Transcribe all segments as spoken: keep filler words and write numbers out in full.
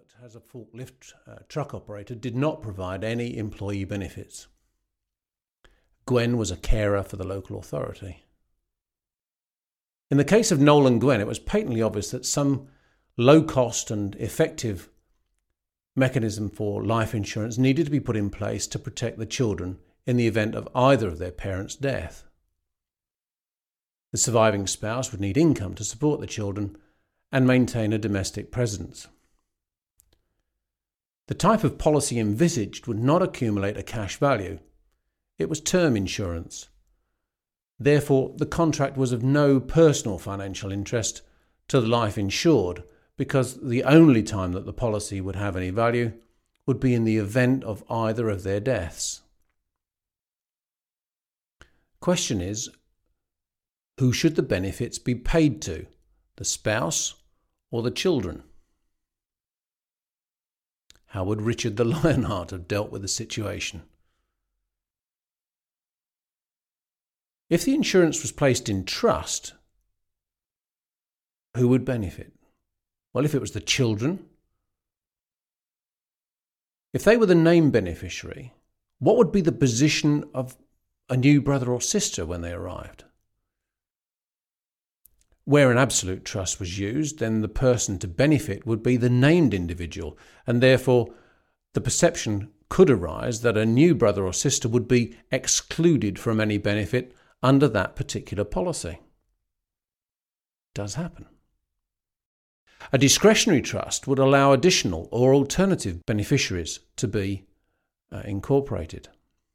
worked as a forklift uh, truck operator did not provide any employee benefits. Gwen was a carer for the local authority. In the case of Noel and Gwen, it was patently obvious that some low-cost and effective mechanism for life insurance needed to be put in place to protect the children in the event of either of their parents' death. The surviving spouse would need income to support the children and maintain a domestic presence. The type of policy envisaged would not accumulate a cash value. It was term insurance. Therefore, the contract was of no personal financial interest to the life insured, because the only time that the policy would have any value would be in the event of either of their deaths. Question is, who should the benefits be paid to, the spouse or the children? How would Richard the Lionheart have dealt with the situation? If the insurance was placed in trust, who would benefit? Well, if it was the children, if they were the named beneficiary, what would be the position of a new brother or sister when they arrived? Where an absolute trust was used, then the person to benefit would be the named individual, and therefore the perception could arise that a new brother or sister would be excluded from any benefit under that particular policy. It does happen. A discretionary trust would allow additional or alternative beneficiaries to be uh, incorporated.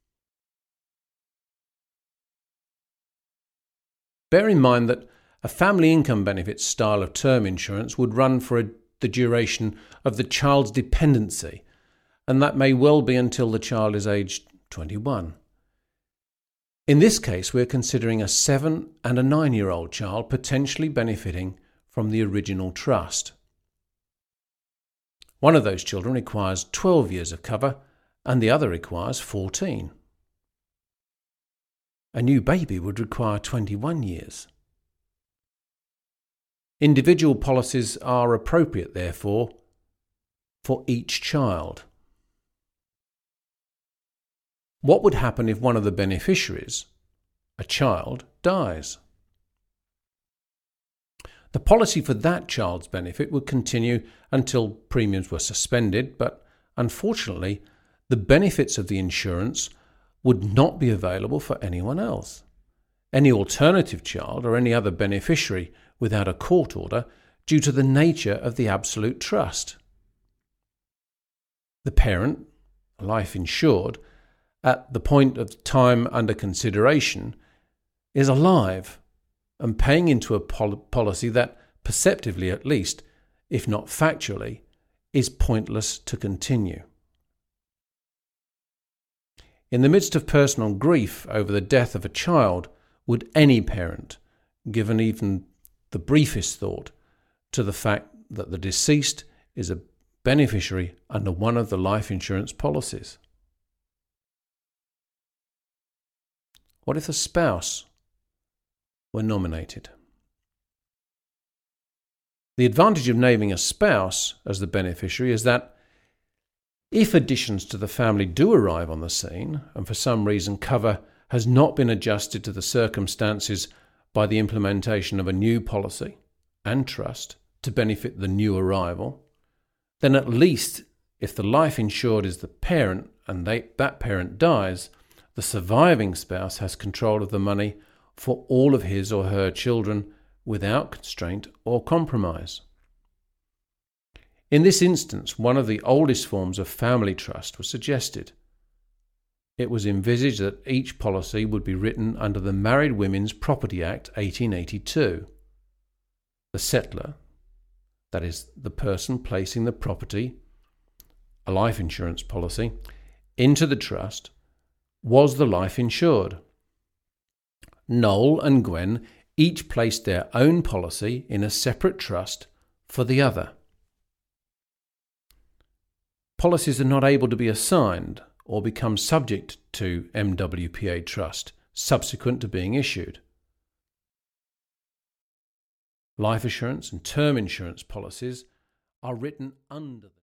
Bear in mind that a family income benefit style of term insurance would run for a, the duration of the child's dependency, and that may well be until the child is aged twenty-one. In this case, we're considering a seven and a nine-year-old child potentially benefiting from the original trust. One of those children requires twelve years of cover and the other requires fourteen. A new baby would require twenty-one years. Individual policies are appropriate, therefore, for each child. What would happen if one of the beneficiaries, a child, dies? The policy for that child's benefit would continue until premiums were suspended, but unfortunately, the benefits of the insurance would not be available for anyone else. Any alternative child or any other beneficiary without a court order due to the nature of the absolute trust. The parent, life insured, at the point of time under consideration, is alive and paying into a pol- policy that, perceptively at least, if not factually, is pointless to continue. In the midst of personal grief over the death of a child, would any parent, given even the briefest thought to the fact that the deceased is a beneficiary under one of the life insurance policies? What if the spouse were nominated? The advantage of naming a spouse as the beneficiary is that if additions to the family do arrive on the scene, and for some reason cover has not been adjusted to the circumstances by the implementation of a new policy and trust to benefit the new arrival, then at least if the life insured is the parent and they, that parent dies, the surviving spouse has control of the money for all of his or her children without constraint or compromise. In this instance, one of the oldest forms of family trust was suggested. It was envisaged that each policy would be written under the Married Women's Property Act eighteen eighty-two. The settlor, that is, the person placing the property, a life insurance policy, into the trust, was the life insured. Noel and Gwen each placed their own policy in a separate trust for the other. Policies are not able to be assigned or become subject to M W P A trust subsequent to being issued. Life assurance and term insurance policies are written under the